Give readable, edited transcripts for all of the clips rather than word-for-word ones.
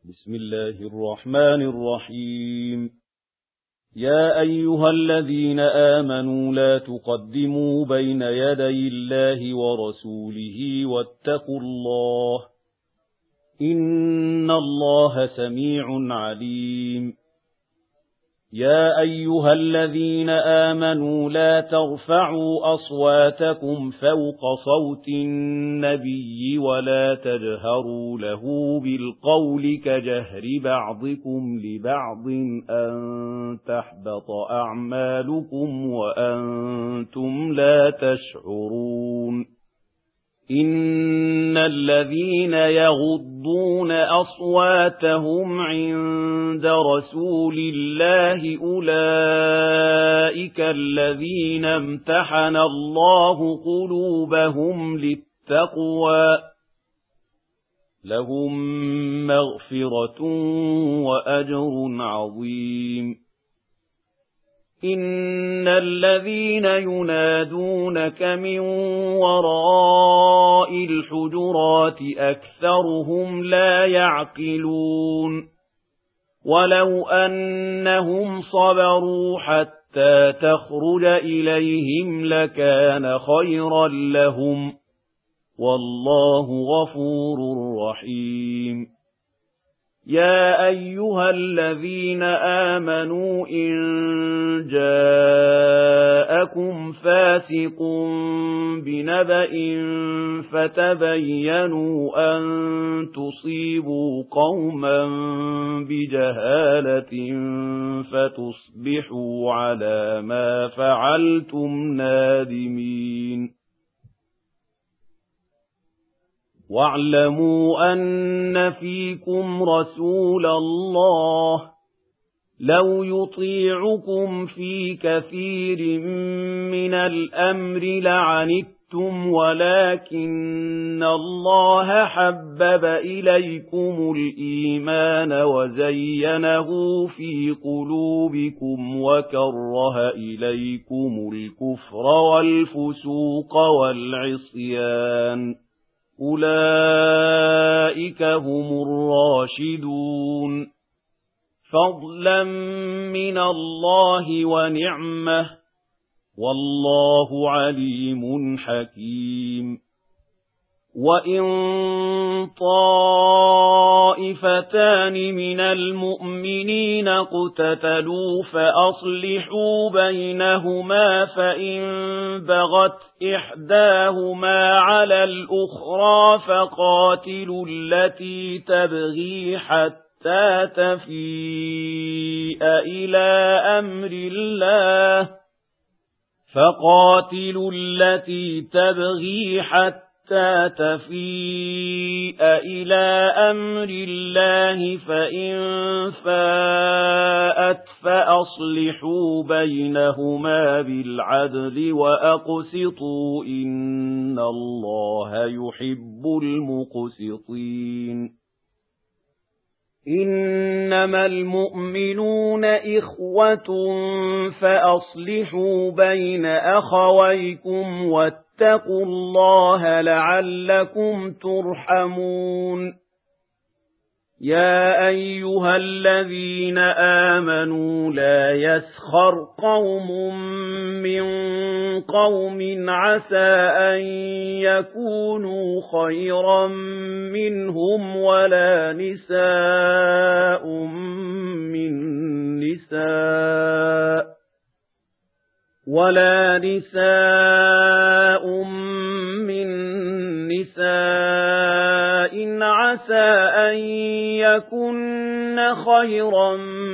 بسم الله الرحمن الرحيم. يا أيها الذين آمنوا لا تقدموا بين يدي الله ورسوله واتقوا الله إن الله سميع عليم. يا أيها الذين آمنوا لا ترفعوا أصواتكم فوق صوت النبي ولا تجهروا له بالقول كجهر بعضكم لبعض أن تحبط أعمالكم وأنتم لا تشعرون. إن الذين يغضون أصواتهم عند رسول الله أولئك الذين امتحن الله قلوبهم للتقوى لهم مغفرة وأجر عظيم. إن الذين ينادونك من وراء الحجرات أكثرهم لا يعقلون. ولو أنهم صبروا حتى تخرج إليهم لكان خيرا لهم والله غفور رحيم. يا أيها الذين آمنوا إن جاءكم فاسق بنبأ فتبينوا أن تصيبوا قوما بجهالة فتصبحوا على ما فعلتم نادمين. واعلموا أن فيكم رسول الله لو يطيعكم في كثير من الأمر لعنتم ولكن الله حبب إليكم الإيمان وزينه في قلوبكم وكره إليكم الكفر والفسوق والعصيان أولئك هم الراشدون فضلا من الله ونعمة والله عليم حكيم. وإن طائفتان من المؤمنين اقتتلوا فأصلحوا بينهما فإن بغت إحداهما على الأخرى فقاتلوا التي تبغي حتى تفيء إلى أمر الله فإن فاءت فأصلحوا بينهما بالعدل وأقسطوا إن الله يحب المقسطين. إنما المؤمنون إخوة فأصلحوا بين أخويكم واتقوا الله لعلكم ترحمون. يا أيها الذين آمنوا لا يسخر قوم من قوم عسى أن يكونوا خيرا منهم ولا نساء من نساء عسى أن يكن خيرا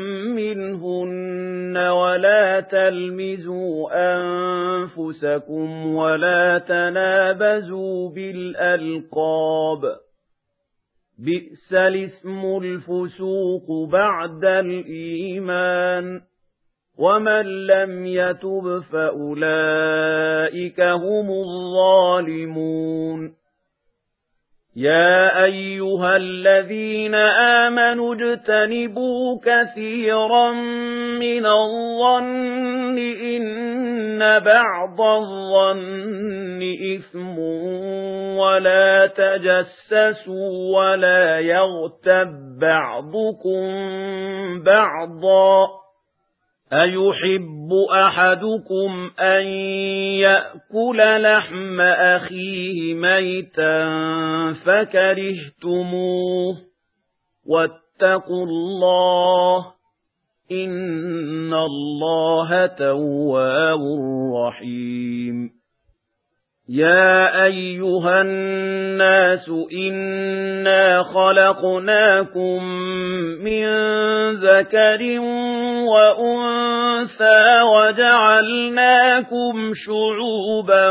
منهن ولا تلمزوا أنفسكم ولا تنابزوا بالألقاب بئس الاسم الفسوق بعد الإيمان ومن لم يتب فأولئك هم الظالمون. يا أيها الذين آمنوا اجتنبوا كثيرا من الظن إن بعض الظن إثم ولا تجسسوا ولا يغتب بعضكم بعضا أيحب أحدكم أن يأكل لحم أخيه ميتا فكرهتموه واتقوا الله إن الله تواب رحيم يا أيها الناس إنا خلقناكم من ذكر وأنثى وجعلناكم شعوبا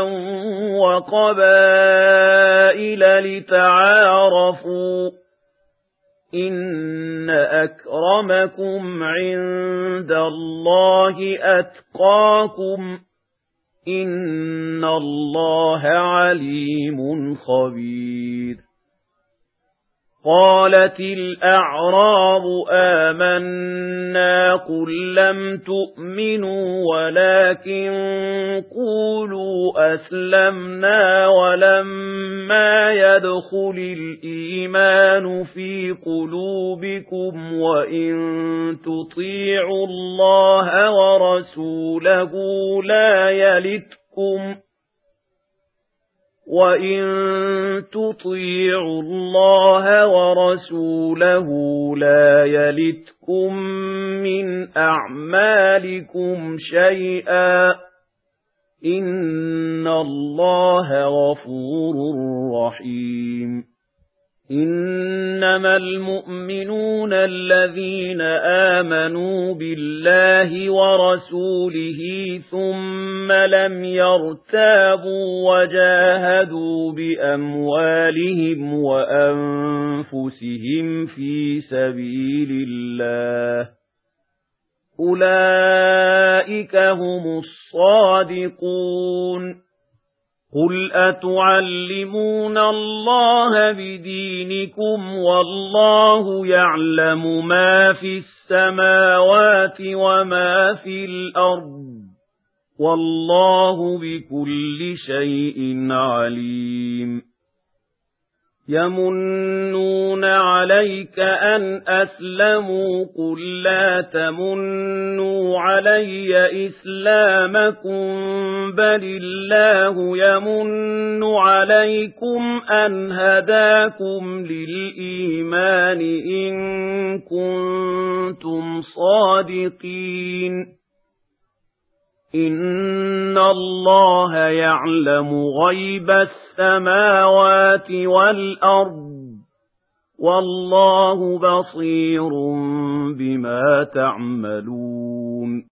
وقبائل لتعارفوا إن أكرمكم عند الله أتقاكم إن الله عليم خبير قالت الأعراب آمنا قل لم تؤمنوا ولكن قولوا أسلمنا ولما يدخل الإيمان في قلوبكم وإن تطيعوا الله ورسوله لا يلتكم من أعمالكم شيئا إن الله غفور رحيم إنما المؤمنون الذين آمنوا بالله ورسوله ثم لم يرتابوا وجاهدوا بأموالهم وأنفسهم في سبيل الله أولئك هم الصادقون قل أتعلمون الله بدينكم والله يعلم ما في السماوات وما في الأرض والله بكل شيء عليم يمنون عليك أن أسلموا قل لا تمنوا علي إسلامكم بل الله يمن عليكم أن هداكم للإيمان إن كنتم صادقين إن الله يعلم غيب السماوات والأرض والله بصير بما تعملون